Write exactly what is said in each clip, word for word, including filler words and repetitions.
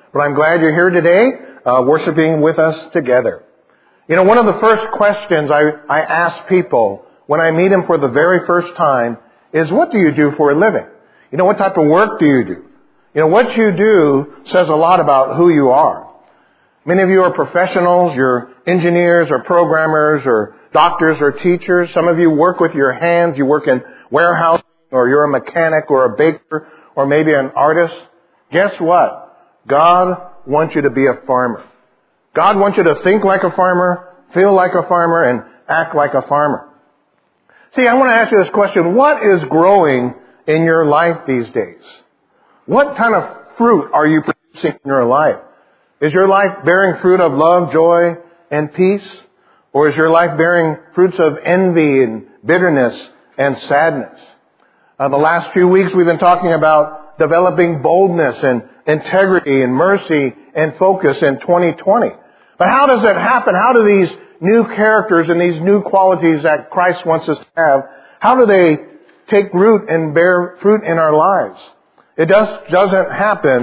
But I'm glad you're here today, uh, worshiping with us together. You know, one of the first questions I, I ask people when I meet them for the very first time is, what do you do for a living? You know, what type of work do you do? You know, what you do says a lot about who you are. Many of you are professionals, you're engineers or programmers or doctors or teachers. Some of you work with your hands, you work in warehousing, or you're a mechanic or a baker or maybe an artist. Guess what? God wants you to be a farmer. God wants you to think like a farmer, feel like a farmer, and act like a farmer. See, I want to ask you this question. What is growing in your life these days? What kind of fruit are you producing in your life? Is your life bearing fruit of love, joy, and peace? Or is your life bearing fruits of envy and bitterness and sadness? Uh, the last few weeks we've been talking about developing boldness and integrity and mercy and focus in twenty twenty. But how does it happen? How do these new characters and these new qualities that Christ wants us to have, how do they take root and bear fruit in our lives? It just doesn't happen.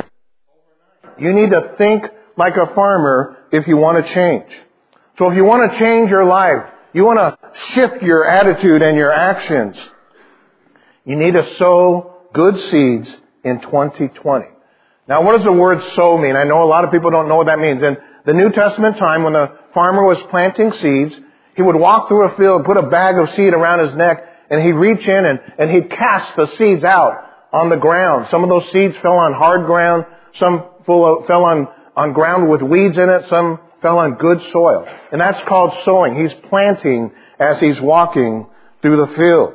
You need to think like a farmer if you want to change. So if you want to change your life, you want to shift your attitude and your actions, you need to sow good seeds in twenty twenty. Now, what does the word sow mean? I know a lot of people don't know what that means. In the New Testament time, when the farmer was planting seeds, he would walk through a field, put a bag of seed around his neck, and he'd reach in and, and he'd cast the seeds out on the ground. Some of those seeds fell on hard ground. Some full of, fell on, on ground with weeds in it. Some fell on good soil. And that's called sowing. He's planting as he's walking through the field.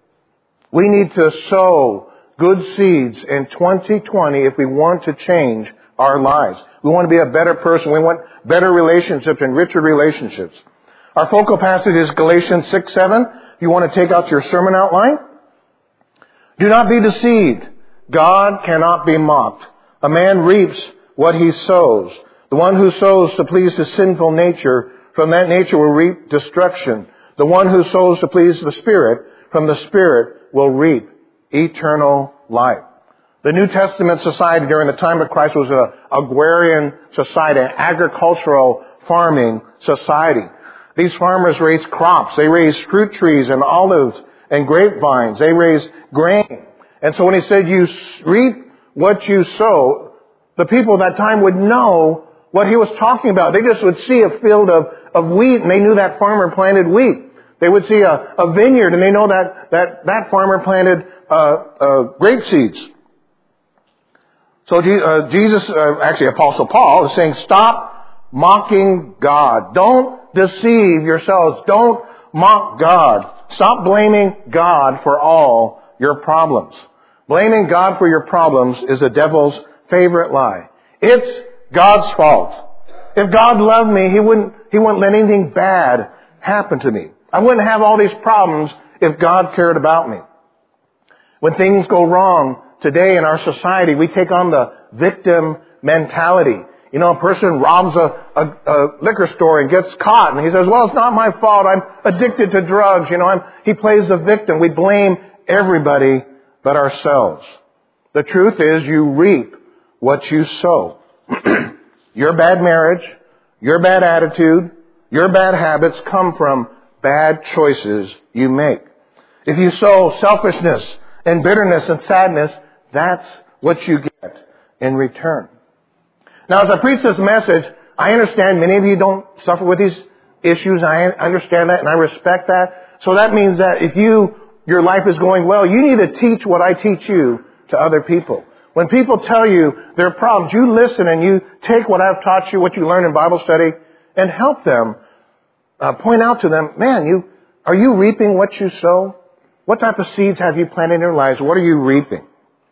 We need to sow good seeds in twenty twenty if we want to change our lives. We want to be a better person. We want better relationships and richer relationships. Our focal passage is Galatians six seven. If you want to take out your sermon outline. Do not be deceived. God cannot be mocked. A man reaps what he sows. The one who sows to please the sinful nature, from that nature will reap destruction. The one who sows to please the Spirit, from the Spirit will reap eternal life. The New Testament society during the time of Christ was an agrarian society, an agricultural farming society. These farmers raised crops. They raised fruit trees and olives and grapevines. They raised grain. And so when he said, you reap what you sow, the people at that time would know what he was talking about. They just would see a field of, of wheat, and they knew that farmer planted wheat. They would see a, a vineyard, and they know that that, that farmer planted uh, uh, grape seeds. So uh, Jesus, uh, actually Apostle Paul, is saying, stop mocking God. Don't deceive yourselves. Don't mock God. Stop blaming God for all your problems. Blaming God for your problems is the devil's favorite lie. It's God's fault. If God loved me, He wouldn't, He wouldn't let anything bad happen to me. I wouldn't have all these problems if God cared about me. When things go wrong today in our society, we take on the victim mentality. You know, a person robs a, a, a liquor store and gets caught, and he says, well, it's not my fault. I'm addicted to drugs. You know, I'm, he plays the victim. We blame everybody but ourselves. The truth is, you reap what you sow. Your bad marriage, your bad attitude, your bad habits come from bad choices you make. If you sow selfishness and bitterness and sadness, that's what you get in return. Now, as I preach this message, I understand many of you don't suffer with these issues. I understand that and I respect that. So that means that if you, your life is going well, you need to teach what I teach you to other people. When people tell you their problems, you listen and you take what I've taught you, what you learn in Bible study, and help them. Uh, point out to them, man, you are you reaping what you sow? What type of seeds have you planted in your lives? What are you reaping?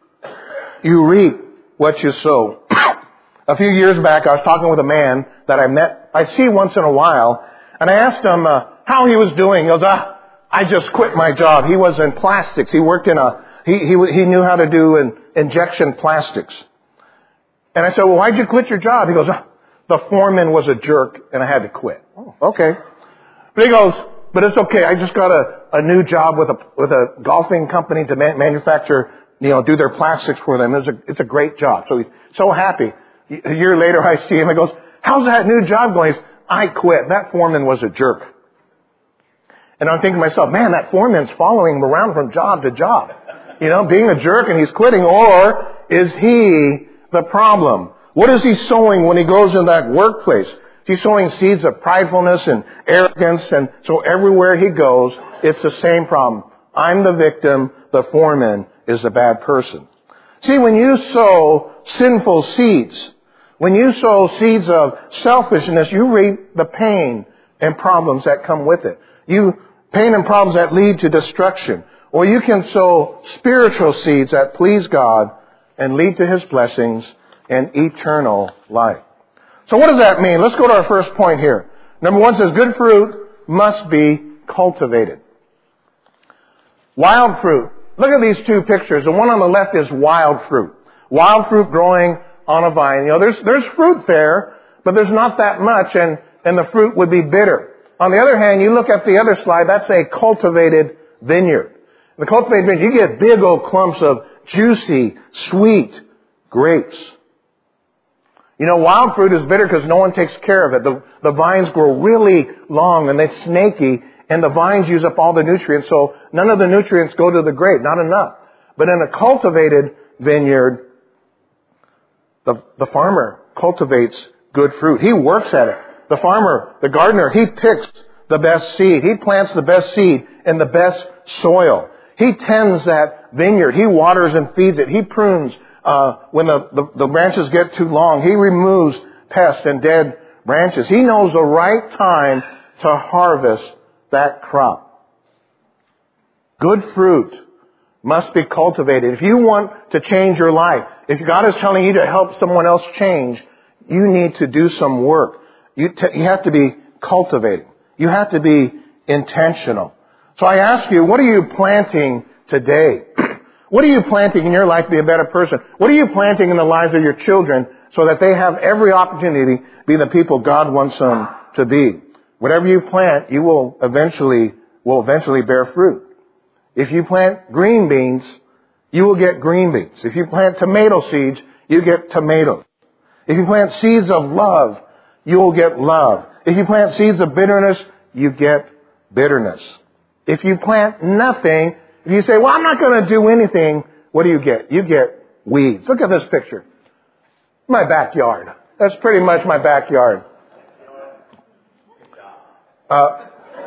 You reap what you sow. A few years back, I was talking with a man that I met, I see once in a while, and I asked him uh, how he was doing. He goes, ah, I just quit my job. He was in plastics. He worked in a, he he, he knew how to do an injection plastics. And I said, well, why'd you quit your job? He goes, ah, the foreman was a jerk, and I had to quit. Oh, okay. But he goes, but it's okay. I just got a, a new job with a with a golfing company to man, manufacture, you know, do their plastics for them. It's a, it's a great job. So he's so happy. A year later, I see him. He goes, how's that new job going? He says, I quit. That foreman was a jerk. And I'm thinking to myself, man, that foreman's following him around from job to job. You know, being a jerk and he's quitting. Or is he the problem? What is he sowing when he goes in that workplace? He's sowing seeds of pridefulness and arrogance. And so everywhere he goes, it's the same problem. I'm the victim. The foreman is the bad person. See, when you sow sinful seeds, when you sow seeds of selfishness, you reap the pain and problems that come with it. You pain and problems that lead to destruction. Or you can sow spiritual seeds that please God and lead to His blessings and eternal life. So what does that mean? Let's go to our first point here. Number one says good fruit must be cultivated. Wild fruit. Look at these two pictures. The one on the left is wild fruit. Wild fruit growing on a vine. You know, there's, there's fruit there, but there's not that much, and, and the fruit would be bitter. On the other hand, you look at the other slide, that's a cultivated vineyard. In the cultivated vineyard, you get big old clumps of juicy, sweet grapes. You know, wild fruit is bitter because no one takes care of it. The, the vines grow really long and they're snaky, and the vines use up all the nutrients, so none of the nutrients go to the grape, not enough. But in a cultivated vineyard, the, the farmer cultivates good fruit. He works at it. The farmer, the gardener, he picks the best seed. He plants the best seed in the best soil. He tends that vineyard. He waters and feeds it. He prunes uh, when the, the, the branches get too long. He removes pests and dead branches. He knows the right time to harvest that crop. Good fruit must be cultivated. If you want to change your life, if God is telling you to help someone else change, you need to do some work. You, t- you have to be cultivating. You have to be intentional. So I ask you, what are you planting today? What are you planting in your life to be a better person? What are you planting in the lives of your children so that they have every opportunity to be the people God wants them to be? Whatever you plant, you will eventually, will eventually bear fruit. If you plant green beans, you will get green beans. If you plant tomato seeds, you get tomatoes. If you plant seeds of love, you will get love. If you plant seeds of bitterness, you get bitterness. If you plant nothing, if you say, well, I'm not going to do anything, what do you get? You get weeds. Look at this picture. My backyard. That's pretty much my backyard. Uh,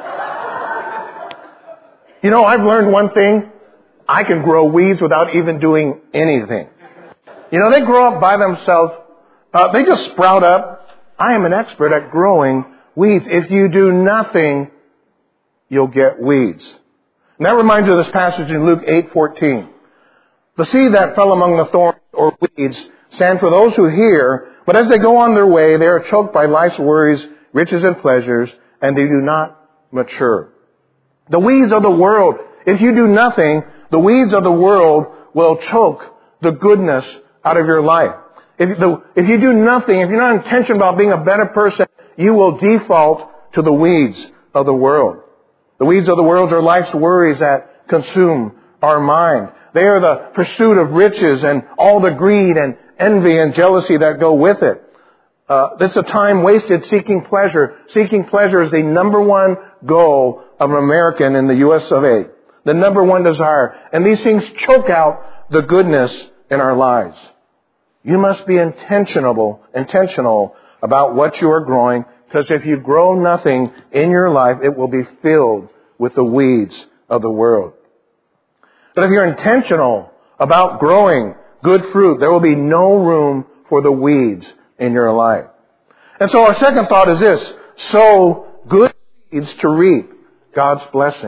you know, I've learned one thing. I can grow weeds without even doing anything. You know, they grow up by themselves. Uh, they just sprout up. I am an expert at growing weeds. If you do nothing, you'll get weeds. And that reminds you of this passage in Luke eight fourteen. The seed that fell among the thorns or weeds stand for those who hear, but as they go on their way, they are choked by life's worries, riches and pleasures, and they do not mature. The weeds of the world, if you do nothing, the weeds of the world will choke the goodness out of your life. If, the, if you do nothing, if you're not intentional about being a better person, you will default to the weeds of the world. The weeds of the world are life's worries that consume our mind. They are the pursuit of riches and all the greed and envy and jealousy that go with it. Uh, it's a time wasted seeking pleasure. Seeking pleasure is the number one goal of an American in the U S of A. The number one desire. And these things choke out the goodness in our lives. You must be intentional, intentional about what you are growing, because if you grow nothing in your life, it will be filled with the weeds of the world. But if you're intentional about growing good fruit, there will be no room for the weeds in your life. And so our second thought is this: sow good seeds to reap God's blessing.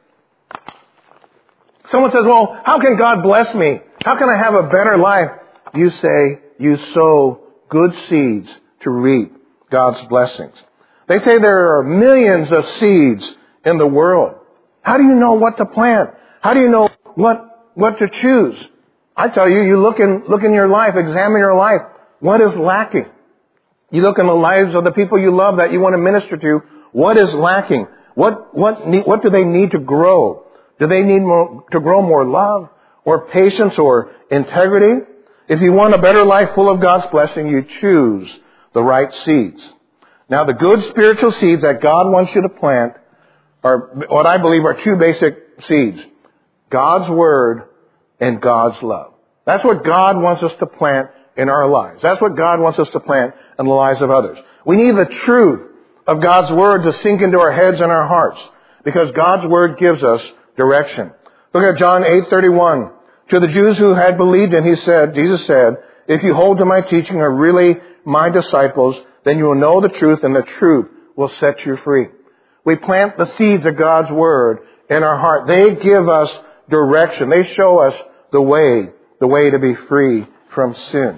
Someone says, well, how can God bless me? How can I have a better life? You say you sow good seeds to reap God's blessings. They say there are millions of seeds in the world. How do you know what to plant? How do you know what, what to choose? I tell you, you look in, look in your life, examine your life. What is lacking? You look in the lives of the people you love that you want to minister to. What is lacking? What, what, need, what do they need to grow? Do they need more, to grow more love or patience or integrity? If you want a better life full of God's blessing, you choose the right seeds. Now, the good spiritual seeds that God wants you to plant are what I believe are two basic seeds. God's Word and God's love. That's what God wants us to plant in our lives. That's what God wants us to plant in the lives of others. We need the truth of God's Word to sink into our heads and our hearts, because God's Word gives us direction. Look at John eight thirty-one. To the Jews who had believed him, he said, Jesus said, if you hold to my teaching are really my disciples, then you will know the truth, and the truth will set you free. We plant the seeds of God's Word in our heart. They give us direction. They show us the way, the way to be free from sin.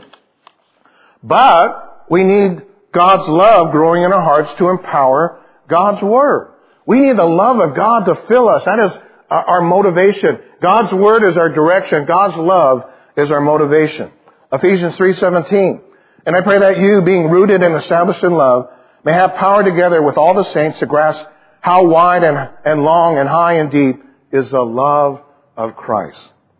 But we need God's love growing in our hearts to empower God's Word. We need the love of God to fill us. That is our motivation. God's Word is our direction. God's love is our motivation. Ephesians three seventeen. And I pray that you, being rooted and established in love, may have power together with all the saints to grasp how wide and, and long and high and deep is the love of Christ.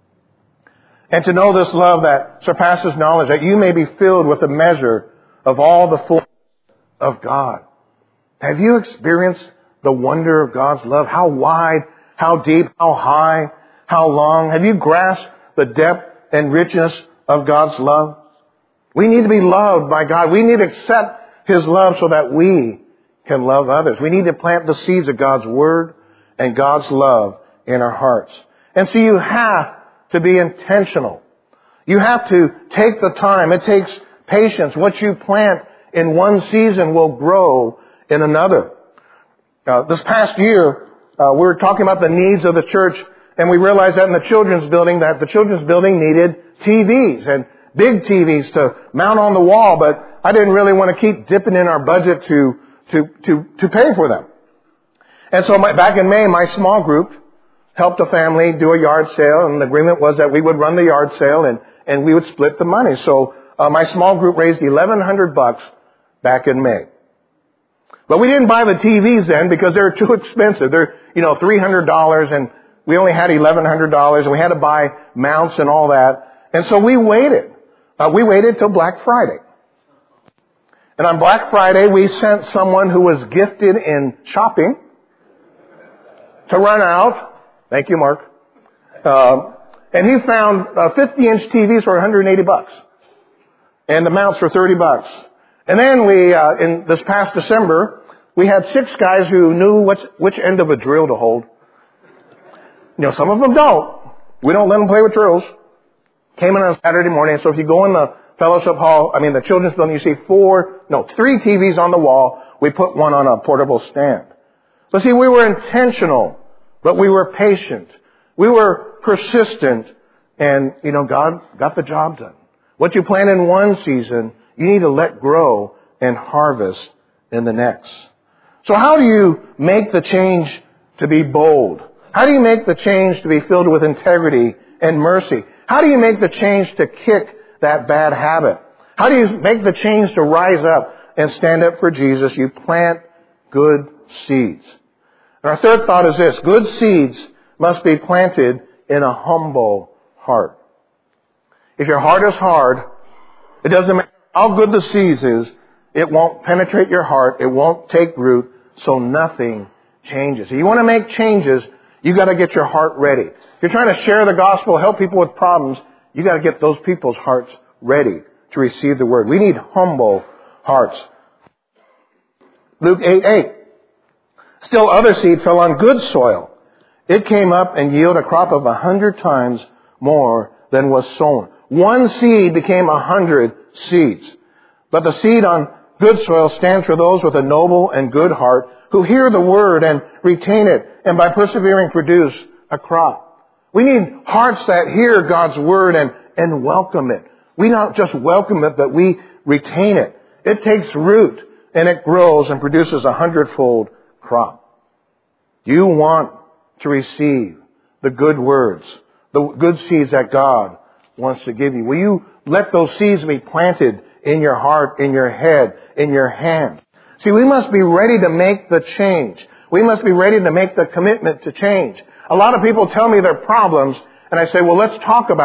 And to know this love that surpasses knowledge, that you may be filled with the measure of all the fullness of God. Have you experienced the wonder of God's love? How wide, how deep, how high, how long? Have you grasped the depth and richness of God's love? We need to be loved by God. We need to accept His love so that we can love others. We need to plant the seeds of God's Word and God's love in our hearts. And so you have to be intentional. You have to take the time. It takes patience. What you plant in one season will grow in another. Uh, this past year, uh, we were talking about the needs of the church, and we realized that in the children's building, that the children's building needed T Vs and big T Vs to mount on the wall, but I didn't really want to keep dipping in our budget to to to to pay for them. And so my, back in May, my small group helped a family do a yard sale, and the agreement was that we would run the yard sale and and we would split the money. So uh, my small group raised eleven hundred bucks back in May. But we didn't buy the T Vs then because they were too expensive. They're, you know, three hundred dollars, and we only had eleven hundred dollars, and we had to buy mounts and all that. And so we waited. Uh, we waited till Black Friday. And on Black Friday, we sent someone who was gifted in shopping to run out. Thank you, Mark. Uh, and he found uh, fifty-inch T Vs for one hundred eighty bucks. And the mounts for thirty bucks. And then we, uh, in this past December, we had six guys who knew which, which end of a drill to hold. You know, some of them don't. We don't let them play with drills. Came in on Saturday morning. So if you go in the fellowship hall, I mean the children's building, you see four, no, three T Vs on the wall. We put one on a portable stand. So see, we were intentional, but we were patient. We were persistent, and, you know, God got the job done. What you plant in one season, you need to let grow and harvest in the next. So how do you make the change to be bold? How do you make the change to be filled with integrity and mercy? How do you make the change to kick that bad habit? How do you make the change to rise up and stand up for Jesus? You plant good seeds. And our third thought is this: good seeds must be planted in a humble heart. If your heart is hard, it doesn't matter how good the seeds is, it won't penetrate your heart, it won't take root, so nothing changes. If you want to make changes, you got to get your heart ready. If you're trying to share the gospel, help people with problems, you got to get those people's hearts ready to receive the word. We need humble hearts. Luke eight eight. Still other seed fell on good soil. It came up and yielded a crop of a hundred times more than was sown. One seed became a hundred seeds. But the seed on good soil stands for those with a noble and good heart who hear the word and retain it, and by persevering produce a crop. We need hearts that hear God's word and, and welcome it. We not just welcome it, but we retain it. It takes root and it grows and produces a hundredfold crop. Do you want to receive the good words, the good seeds that God wants to give you? Will you let those seeds be planted in your heart, in your head, in your hand? See, we must be ready to make the change. We must be ready to make the commitment to change. A lot of people tell me their problems, and I say, well, let's talk about it.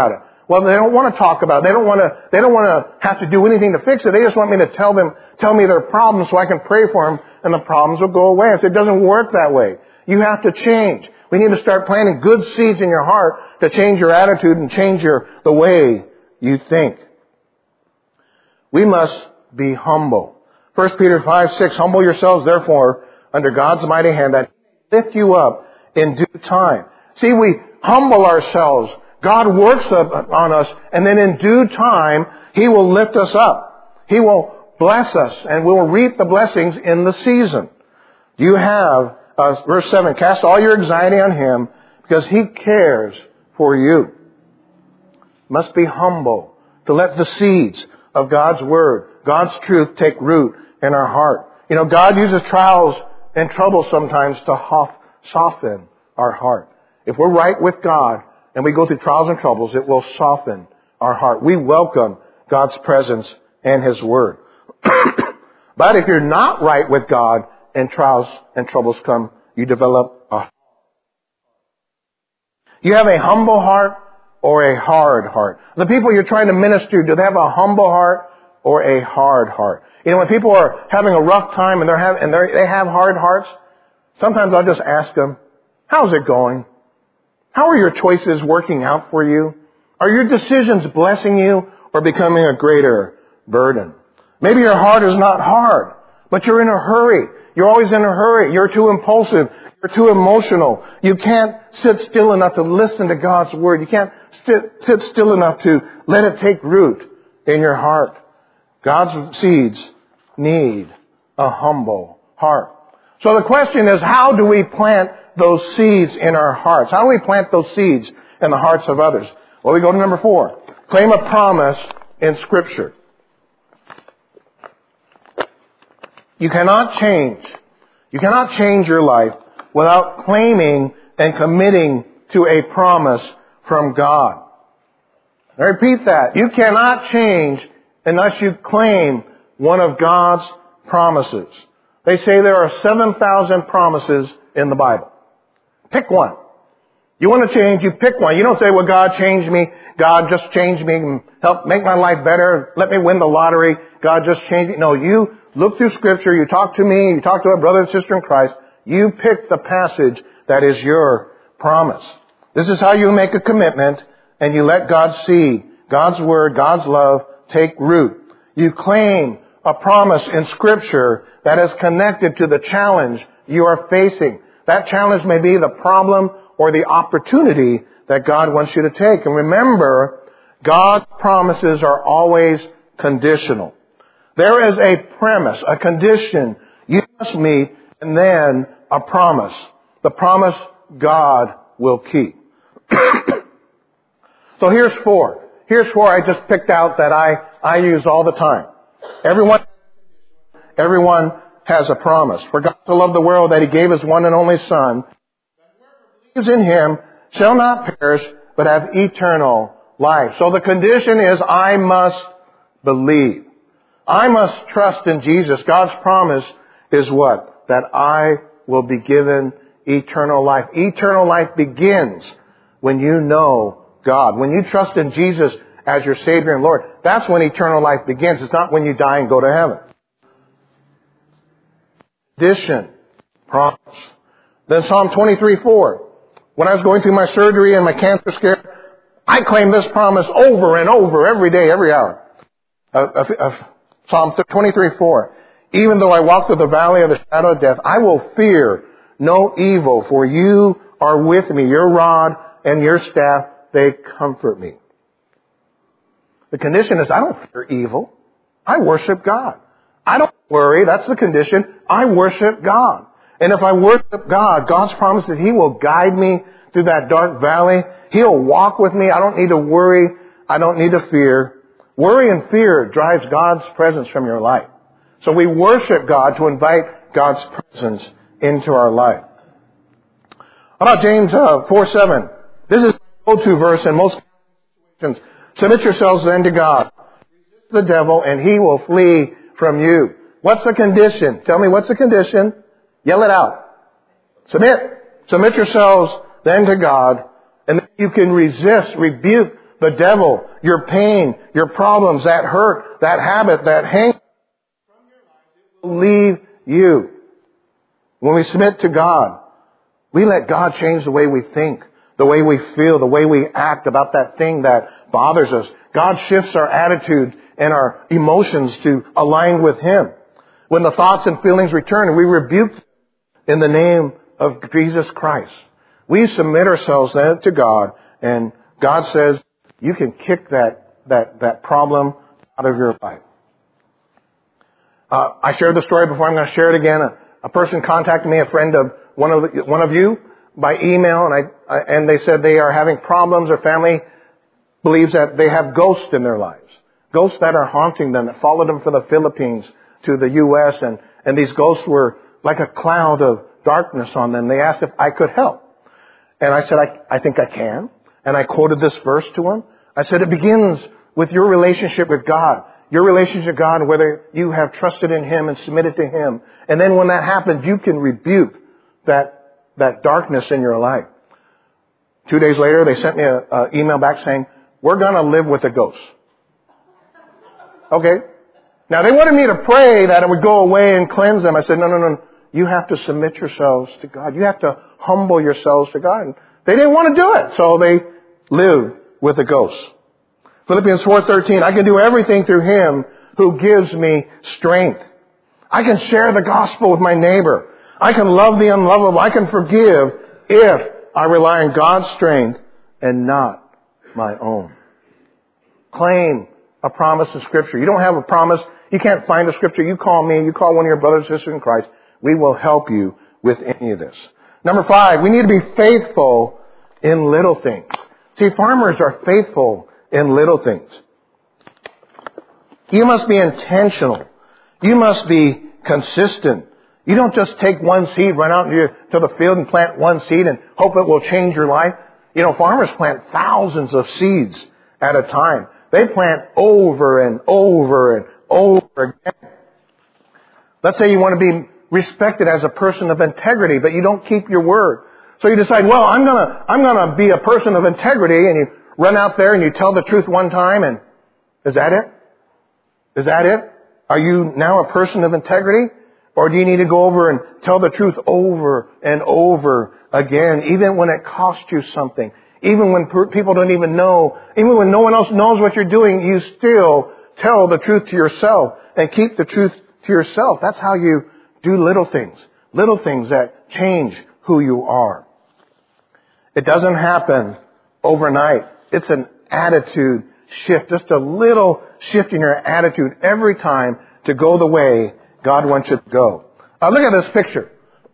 Well, they don't want to talk about it. They don't want to, they don't want to have to do anything to fix it. They just want me to tell them, tell me their problems so I can pray for them and the problems will go away. I said, it doesn't work that way. You have to change. We need to start planting good seeds in your heart to change your attitude and change your, the way you think. We must be humble. First Peter five six, humble yourselves therefore under God's mighty hand that He lift you up in due time. See, we humble ourselves. God works on us, and then in due time, He will lift us up. He will bless us, and we will reap the blessings in the season. Do you have, uh, verse seven, cast all your anxiety on Him because He cares for you. Must be humble to let the seeds of God's Word, God's truth take root in our heart. You know, God uses trials and troubles sometimes to soften our heart. If we're right with God and we go through trials and troubles, it will soften our heart. We welcome God's presence and His Word. But if you're not right with God and trials and troubles come, you develop a heart. You have a humble heart or a hard heart. The people you're trying to minister to, do they have a humble heart or a hard heart? You know, when people are having a rough time and they're having, and they're, they have hard hearts, sometimes I'll just ask them, how's it going? How are your choices working out for you? Are your decisions blessing you or becoming a greater burden? Maybe your heart is not hard, but you're in a hurry. You're always in a hurry. You're too impulsive. You're too emotional. You can't sit still enough to listen to God's Word. You can't sit, sit still enough to let it take root in your heart. God's seeds need a humble heart. So the question is, how do we plant those seeds in our hearts? How do we plant those seeds in the hearts of others? Well, we go to number four. Claim a promise in Scripture. You cannot change. You cannot change your life without claiming and committing to a promise from God. I repeat that. You cannot change unless you claim one of God's promises. They say there are seven thousand promises in the Bible. Pick one. You want to change, you pick one. You don't say, well, God changed me. God just changed me and help make my life better. Let me win the lottery. God just changed me. No, you look through Scripture. You talk to me. You talk to a brother and sister in Christ. You pick the passage that is your promise. This is how you make a commitment and you let God's seed, God's Word, God's love take root. You claim a promise in Scripture that is connected to the challenge you are facing. That challenge may be the problem or the opportunity that God wants you to take. And remember, God's promises are always conditional. There is a premise, a condition you must meet, and then a promise. The promise God will keep. So here's four. Here's four I just picked out that I, I use all the time. Everyone, everyone has a promise. For God so loved the world that He gave His one and only Son, that whoever believes in Him shall not perish, but have eternal life. So the condition is I must believe. I must trust in Jesus. God's promise is what? That I will be given eternal life. Eternal life begins when you know God. When you trust in Jesus as your Savior and Lord, that's when eternal life begins. It's not when you die and go to heaven. Condition, promise. Then Psalm twenty-three four. When I was going through my surgery and my cancer scare, I claimed this promise over and over, every day, every hour. Uh, uh, uh, Psalm twenty-three four. Even though I walk through the valley of the shadow of death, I will fear no evil, for you are with me. Your rod and your staff, they comfort me. The condition is I don't fear evil. I worship God. I don't worry. That's the condition. I worship God. And if I worship God, God's promise that He will guide me through that dark valley. He'll walk with me. I don't need to worry. I don't need to fear. Worry and fear drives God's presence from your life. So we worship God to invite God's presence into our life. How about James uh, four seven? This is the go-to verse in most situations. Submit yourselves then to God. Resist the devil and he will flee from you. What's the condition? Tell me, what's the condition? Yell it out. Submit. Submit yourselves then to God, and then you can resist, rebuke the devil, your pain, your problems, that hurt, that habit, that hang from your life, it will leave you. When we submit to God, we let God change the way we think, the way we feel, the way we act about that thing that bothers us. God shifts our attitude and our emotions to align with Him. When the thoughts and feelings return, we rebuke them in the name of Jesus Christ. We submit ourselves then to God, and God says, you can kick that, that, that problem out of your life. Uh, I shared the story before. I'm going to share it again. A, a person contacted me, a friend of one of the, one of you, by email, and I, I and they said they are having problems. Their family believes that they have ghosts in their lives, ghosts that are haunting them, that followed them from the Philippines to the U S and and these ghosts were like a cloud of darkness on them. They asked if I could help, and I said I I think I can, and I quoted this verse to them. I said it begins with your relationship with God. Your relationship with God, whether you have trusted in Him and submitted to Him. And then when that happens, you can rebuke that, that darkness in your life. Two days later, they sent me an email back saying, we're going to live with the ghosts. Okay. Now, they wanted me to pray that it would go away and cleanse them. I said, no, no, no. You have to submit yourselves to God. You have to humble yourselves to God. And they didn't want to do it, so they lived with the ghosts. Philippians four thirteen, I can do everything through Him who gives me strength. I can share the gospel with my neighbor. I can love the unlovable. I can forgive if I rely on God's strength and not my own. Claim a promise in Scripture. You don't have a promise. You can't find a Scripture. You call me. You call one of your brothers and sisters in Christ. We will help you with any of this. Number five, we need to be faithful in little things. See, farmers are faithful in little things. You must be intentional. You must be consistent. You don't just take one seed, run out to the field and plant one seed and hope it will change your life. You know, farmers plant thousands of seeds at a time. They plant over and over and over again. Let's say you want to be respected as a person of integrity, but you don't keep your word. So you decide, well, I'm gonna, I'm gonna be a person of integrity, and you run out there and you tell the truth one time, and is that it? Is that it? Are you now a person of integrity? Or do you need to go over and tell the truth over and over again, even when it costs you something? Even when people don't even know, even when no one else knows what you're doing, you still tell the truth to yourself and keep the truth to yourself. That's how you do little things. Little things that change who you are. It doesn't happen overnight. It's an attitude shift, just a little shift in your attitude every time to go the way God wants you to go. Uh, look at this picture.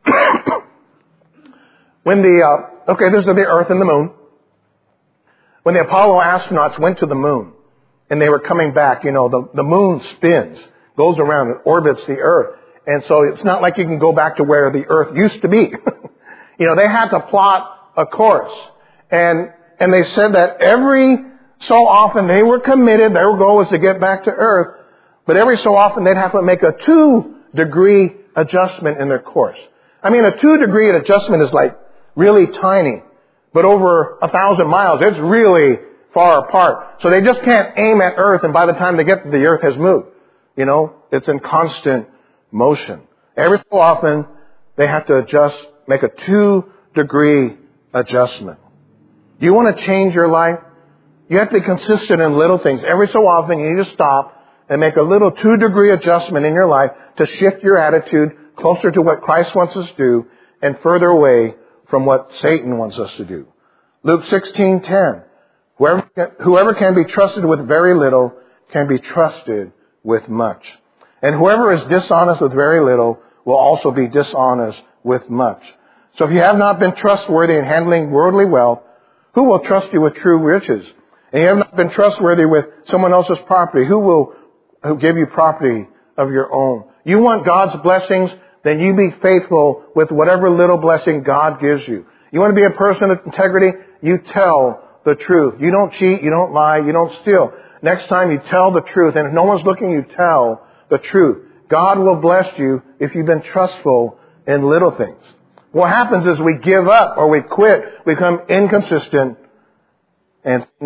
When the, uh, okay, this is the Earth and the Moon. When the Apollo astronauts went to the Moon and they were coming back, you know, the, the Moon spins, goes around and orbits the Earth. And so it's not like you can go back to where the Earth used to be. You know, they had to plot a course. And And they said that every so often they were committed, their goal was to get back to Earth, but every so often they'd have to make a two-degree adjustment in their course. I mean, a two-degree adjustment is like really tiny, but over a thousand miles, it's really far apart. So they just can't aim at Earth, and by the time they get there, the Earth has moved. You know, it's in constant motion. Every so often, they have to adjust, make a two-degree adjustment. Do you want to change your life? You have to be consistent in little things. Every so often, you need to stop and make a little two-degree adjustment in your life to shift your attitude closer to what Christ wants us to do and further away from what Satan wants us to do. Luke sixteen ten. Whoever, whoever can be trusted with very little can be trusted with much. And whoever is dishonest with very little will also be dishonest with much. So if you have not been trustworthy in handling worldly wealth, who will trust you with true riches? And you have not been trustworthy with someone else's property. Who will who give you property of your own? You want God's blessings? Then you be faithful with whatever little blessing God gives you. You want to be a person of integrity? You tell the truth. You don't cheat. You don't lie. You don't steal. Next time you tell the truth. And if no one's looking, you tell the truth. God will bless you if you've been trustful in little things. What happens is we give up or we quit, we become inconsistent, and things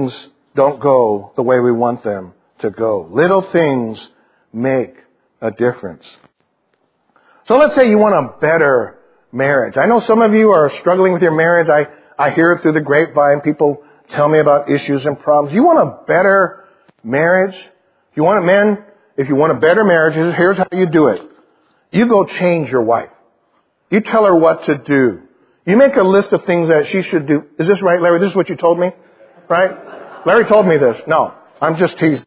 don't go the way we want them to go. Little things make a difference. So let's say you want a better marriage. I know some of you are struggling with your marriage. I, I hear it through the grapevine. People tell me about issues and problems. You want a better marriage? If you want it, men, if you want a better marriage, here's how you do it. You go change your wife. You tell her what to do. You make a list of things that she should do. Is this right, Larry? This is what you told me? Right? Larry told me this. No, I'm just teasing.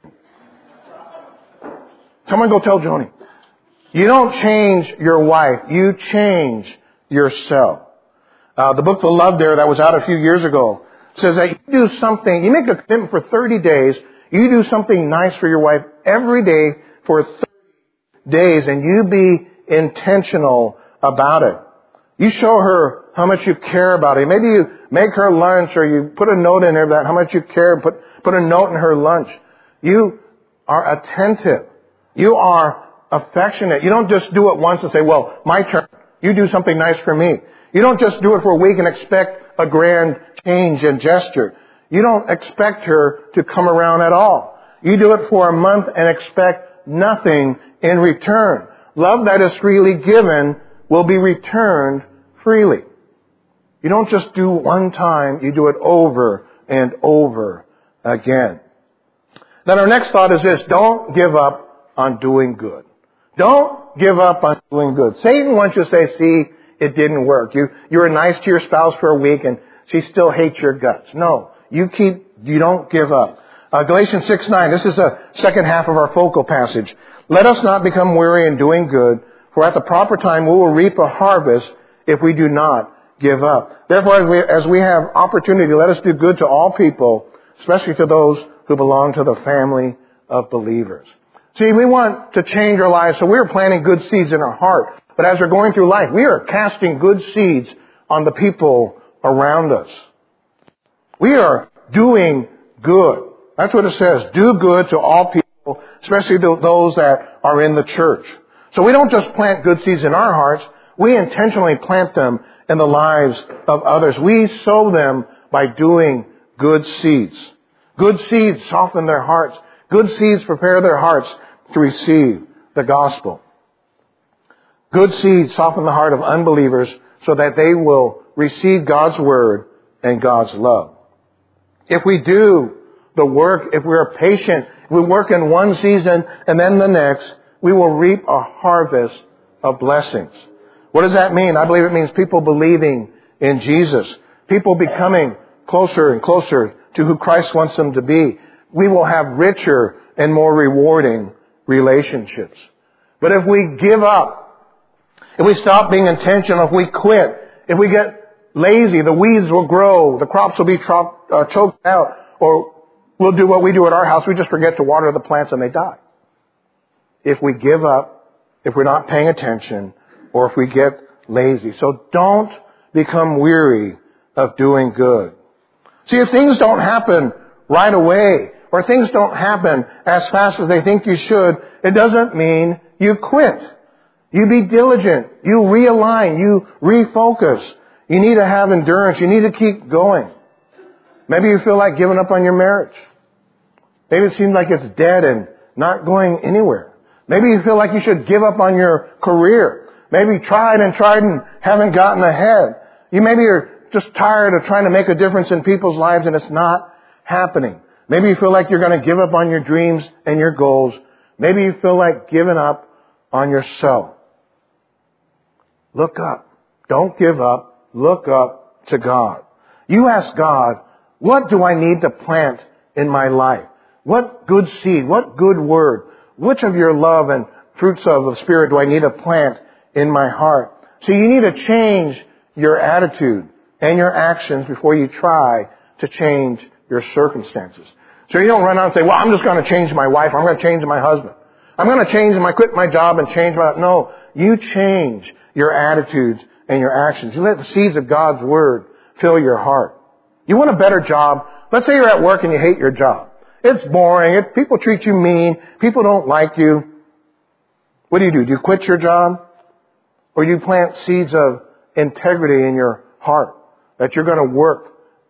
Someone go tell Joni. You don't change your wife. You change yourself. Uh, the book The Love Dare that was out a few years ago says that you do something, you make a commitment for thirty days, you do something nice for your wife every day for thirty days, and you be intentional about it. You show her how much you care about it. Maybe you make her lunch, or you put a note in there about how much you care, put, put a note in her lunch. You are attentive. You are affectionate. You don't just do it once and say, well, my turn. You do something nice for me. You don't just do it for a week and expect a grand change and gesture. You don't expect her to come around at all. You do it for a month and expect nothing in return. Love that is freely given will be returned freely. You don't just do one time, you do it over and over again. Then our next thought is this: don't give up on doing good. Don't give up on doing good. Satan wants you to say, see, it didn't work. You, you were nice to your spouse for a week and she still hates your guts. No, you keep, you don't give up. Uh, Galatians six nine, this is the second half of our focal passage. Let us not become weary in doing good, for at the proper time we will reap a harvest if we do not give up. Therefore, as we, as we have opportunity, let us do good to all people, especially to those who belong to the family of believers. See, we want to change our lives, so we're planting good seeds in our heart. But as we're going through life, we are casting good seeds on the people around us. We are doing good. That's what it says. Do good to all people, especially to those that are in the church. So we don't just plant good seeds in our hearts. We intentionally plant them in the lives of others. We sow them by doing good seeds. Good seeds soften their hearts. Good seeds prepare their hearts to receive the gospel. Good seeds soften the heart of unbelievers so that they will receive God's word and God's love. If we do the work, if we are patient, if we work in one season and then the next, we will reap a harvest of blessings. What does that mean? I believe it means people believing in Jesus. People becoming closer and closer to who Christ wants them to be. We will have richer and more rewarding relationships. But if we give up, if we stop being intentional, if we quit, if we get lazy, the weeds will grow, the crops will be tro- uh, choked out, or we'll do what we do at our house, we just forget to water the plants and they die. If we give up, if we're not paying attention, or if we get lazy. So don't become weary of doing good. See, if things don't happen right away, or things don't happen as fast as they think you should, it doesn't mean you quit. You be diligent. You realign. You refocus. You need to have endurance. You need to keep going. Maybe you feel like giving up on your marriage. Maybe it seems like it's dead and not going anywhere. Maybe you feel like you should give up on your career. Maybe you tried and tried and haven't gotten ahead. You maybe are just tired of trying to make a difference in people's lives and it's not happening. Maybe you feel like you're going to give up on your dreams and your goals. Maybe you feel like giving up on yourself. Look up. Don't give up. Look up to God. You ask God, what do I need to plant in my life? What good seed? What good word? Which of your love and fruits of the Spirit do I need to plant in my heart? See, you need to change your attitude and your actions before you try to change your circumstances. So you don't run out and say, well, I'm just going to change my wife. I'm going to change my husband. I'm going to change my, quit my job and change my, no, you change your attitudes and your actions. You let the seeds of God's word fill your heart. You want a better job? Let's say you're at work and you hate your job. It's boring. It, people treat you mean. People don't like you. What do you do? Do you quit your job? Or do you plant seeds of integrity in your heart that you're going to work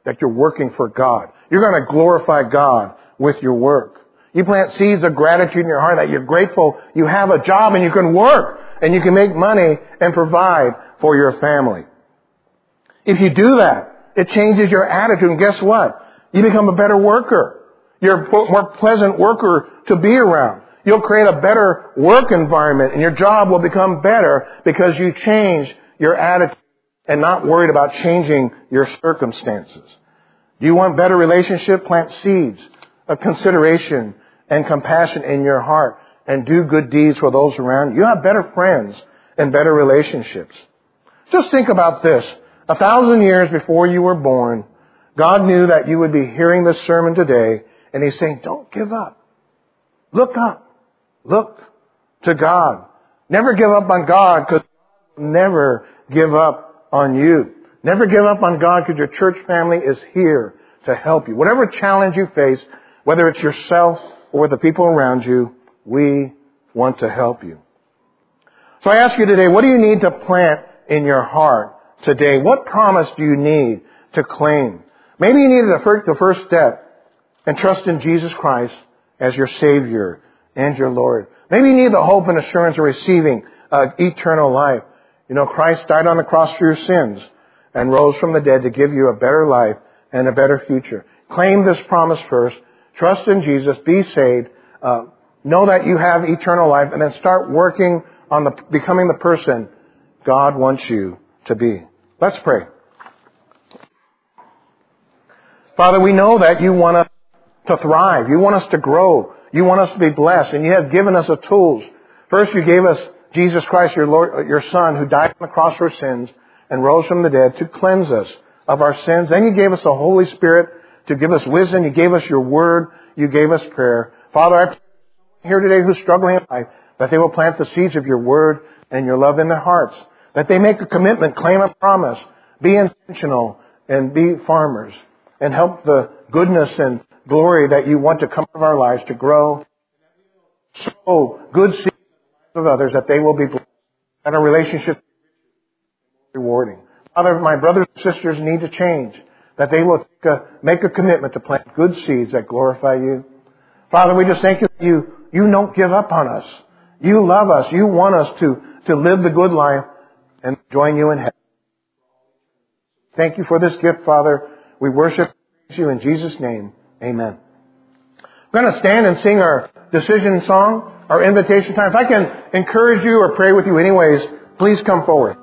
that you're working for God. You're going to glorify God with your work. You plant seeds of gratitude in your heart that you're grateful you have a job and you can work and you can make money and provide for your family. If you do that, it changes your attitude. And guess what? You become a better worker. You're a more pleasant worker to be around. You'll create a better work environment and your job will become better because you change your attitude and not worried about changing your circumstances. Do you want better relationship? Plant seeds of consideration and compassion in your heart and do good deeds for those around you. You have better friends and better relationships. Just think about this. A thousand years before you were born, God knew that you would be hearing this sermon today, and He's saying, don't give up. Look up. Look to God. Never give up on God, because never give up on you. Never give up on God, because your church family is here to help you. Whatever challenge you face, whether it's yourself or with the people around you, we want to help you. So I ask you today, what do you need to plant in your heart today? What promise do you need to claim? Maybe you need the first step and trust in Jesus Christ as your Savior and your Lord. Maybe you need the hope and assurance of receiving uh, eternal life. You know, Christ died on the cross for your sins and rose from the dead to give you a better life and a better future. Claim this promise first. Trust in Jesus. Be saved. Uh, know that you have eternal life, and then start working on the becoming the person God wants you to be. Let's pray. Father, we know that you want us to thrive. You want us to grow. You want us to be blessed, and you have given us the tools. First, you gave us Jesus Christ, your Lord, your Son, who died on the cross for our sins and rose from the dead to cleanse us of our sins. Then you gave us the Holy Spirit to give us wisdom. You gave us your word. You gave us prayer. Father, I pray here today who's struggling in life, that they will plant the seeds of your word and your love in their hearts. That they make a commitment, claim a promise, be intentional, and be farmers. And help the goodness and glory that you want to come of our lives to grow. Sow good seeds of others, that they will be blessed. And our relationship will be rewarding. Father, my brothers and sisters need to change. That they will take a, make a commitment to plant good seeds that glorify you. Father, we just thank you that you, you don't give up on us. You love us. You want us to, to live the good life and join you in heaven. Thank you for this gift, Father. We worship you in Jesus' name. Amen. We're going to stand and sing our decision song, our invitation time. If I can encourage you or pray with you anyways, please come forward.